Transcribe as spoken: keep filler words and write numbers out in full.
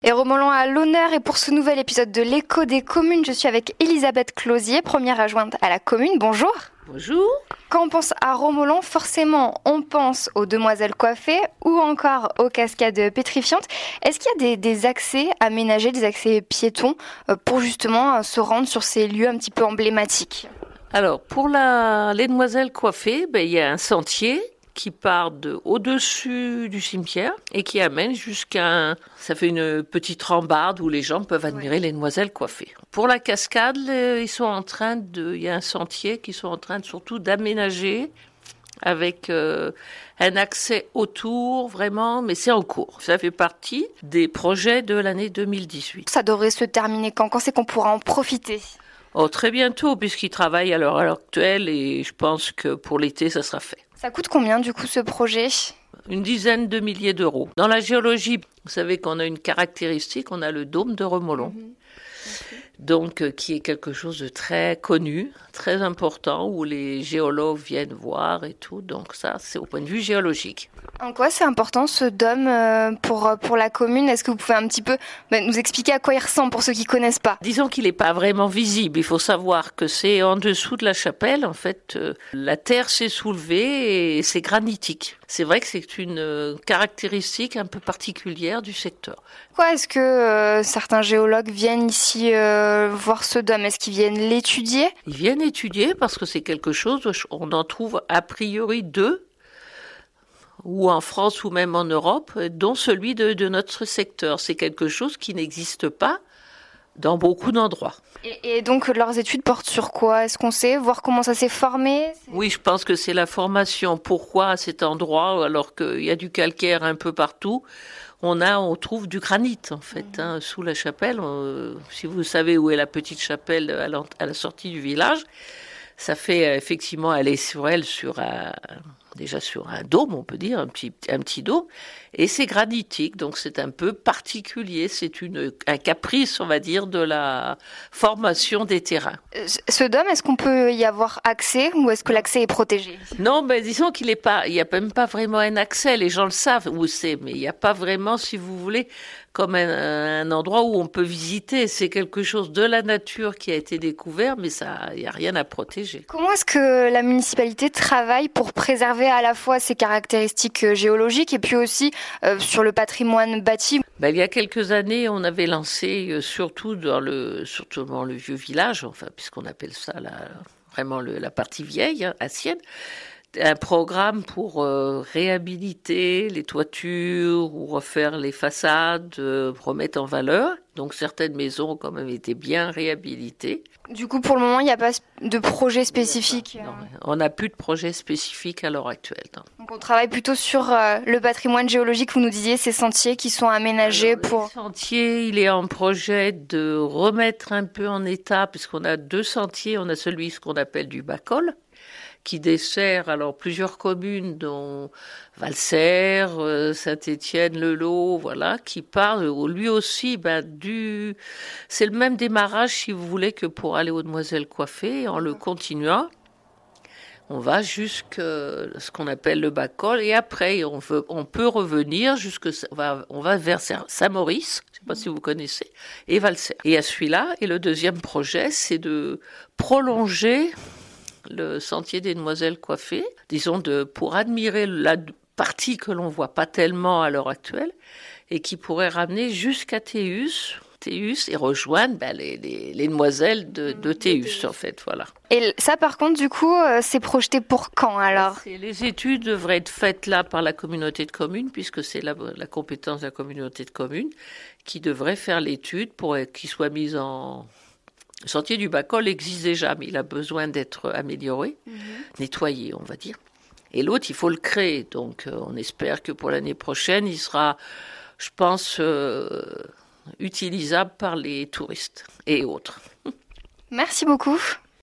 Et Romolan à l'honneur, et pour ce nouvel épisode de l'Écho des communes, je suis avec Elisabeth Closier, première adjointe à la commune. Bonjour. Bonjour. Quand on pense à Romolan, forcément on pense aux demoiselles coiffées ou encore aux cascades pétrifiantes. Est-ce qu'il y a des, des accès aménagés, des accès piétons pour justement se rendre sur ces lieux un petit peu emblématiques? Alors pour la, les demoiselles coiffées, ben, il y a un sentier qui part de au-dessus du cimetière et qui amène jusqu'à un, ça fait une petite rambarde où les gens peuvent admirer ouais. les demoiselles coiffées. Pour la cascade, ils sont en train de, il y a un sentier qu'ils sont en train de, surtout d'aménager avec euh, un accès autour vraiment, mais c'est en cours. Ça fait partie des projets de l'année deux mille dix-huit. Ça devrait se terminer quand? Quand c'est qu'on pourra en profiter? Oh, très bientôt, puisqu'ils travaillent à l'heure actuelle et je pense que pour l'été, ça sera fait. Ça coûte combien du coup ce projet? Une dizaine de milliers d'euros. Dans la géologie, vous savez qu'on a une caractéristique, on a le dôme de Romolan. Mmh. Okay. Donc, euh, qui est quelque chose de très connu, très important, où les géologues viennent voir et tout. Donc ça, c'est au point de vue géologique. En quoi c'est important ce dôme euh, pour, pour la commune? Est-ce que vous pouvez un petit peu bah, nous expliquer à quoi il ressemble pour ceux qui ne connaissent pas? Disons qu'il n'est pas vraiment visible. Il faut savoir que c'est en dessous de la chapelle. En fait, euh, la terre s'est soulevée et c'est granitique. C'est vrai que c'est une euh, caractéristique un peu particulière du secteur. Pourquoi est-ce que euh, certains géologues viennent ici euh, voir ce dôme? Est-ce qu'ils viennent l'étudier? Ils viennent étudier parce que c'est quelque chose, on en trouve a priori deux, ou en France ou même en Europe, dont celui de, de notre secteur. C'est quelque chose qui n'existe pas dans beaucoup d'endroits. Et, et donc leurs études portent sur quoi? Est-ce qu'on sait voir comment ça s'est formé? Oui, je pense que c'est la formation. Pourquoi à cet endroit, alors qu'il y a du calcaire un peu partout, on a, on trouve du granit en fait, mmh. hein, sous la chapelle. On, si vous savez où est la petite chapelle à la, à la sortie du village, ça fait effectivement aller sur elle sur un, déjà sur un dôme, on peut dire, un petit, un petit dôme, et c'est granitique, donc c'est un peu particulier, c'est une, un caprice, on va dire, de la formation des terrains. Ce dôme, est-ce qu'on peut y avoir accès ou est-ce que l'accès est protégé? Non, mais disons qu'il est pas, il n'y a même pas vraiment un accès, les gens le savent où c'est, mais il n'y a pas vraiment, si vous voulez, comme un, un endroit où on peut visiter. C'est quelque chose de la nature qui a été découvert, mais ça, il n'y a rien à protéger. Comment est-ce que la municipalité travaille pour préserver à la fois ses caractéristiques géologiques et puis aussi euh, sur le patrimoine bâti? Ben, il y a quelques années, on avait lancé, euh, surtout dans le, surtout dans le vieux village, enfin, puisqu'on appelle ça la, vraiment le, la partie vieille, hein, ancienne, un programme pour euh, réhabiliter les toitures ou refaire les façades, euh, remettre en valeur. Donc certaines maisons ont quand même été bien réhabilitées. Du coup, pour le moment, il n'y a pas de projet spécifique? Non, on n'a plus de projet spécifique à l'heure actuelle. Non. Donc on travaille plutôt sur euh, le patrimoine géologique, vous nous disiez, ces sentiers qui sont aménagés. Alors, pour... Le sentier, il est en projet de remettre un peu en état, puisqu'on a deux sentiers. On a celui, ce qu'on appelle du bas-col, qui dessert alors plusieurs communes dont Valserres, euh, Saint-Étienne, Le Lot, voilà, qui parle lui aussi ben, du... C'est le même démarrage, si vous voulez, que pour aller aux demoiselles coiffées, en le continuant. On va jusqu'à ce qu'on appelle le bas-col et après on, veut, on peut revenir jusque on va, on va vers Saint-Maurice, je ne sais pas si vous connaissez, et Valserres. Et à celui-là, et le deuxième projet, c'est de prolonger le sentier des demoiselles coiffées, disons de, pour admirer la partie que l'on voit pas tellement à l'heure actuelle et qui pourrait ramener jusqu'à Théus, Théus et rejoindre ben, les, les, les demoiselles de, de Théus en fait, voilà. Et ça par contre du coup euh, c'est projeté pour quand alors? Les études devraient être faites là par la communauté de communes puisque c'est la, la compétence de la communauté de communes qui devrait faire l'étude pour qu'il soit mis en... Le sentier du bas-col existe déjà, mais il a besoin d'être amélioré, mmh. nettoyé, on va dire. Et l'autre, il faut le créer. Donc, euh, on espère que pour l'année prochaine, il sera, je pense, euh, utilisable par les touristes et autres. Merci beaucoup.